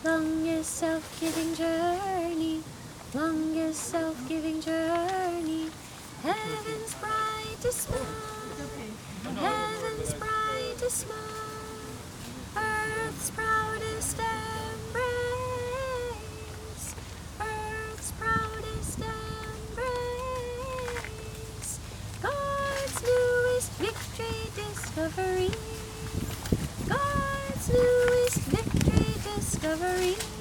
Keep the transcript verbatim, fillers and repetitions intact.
longest self-giving journey, longest self-giving journey. Heaven's brightest smile, heaven's brightest smile, earth's proudest embrace, earth's proudest embrace. God's newest victory discovery, God's newest victory discovery.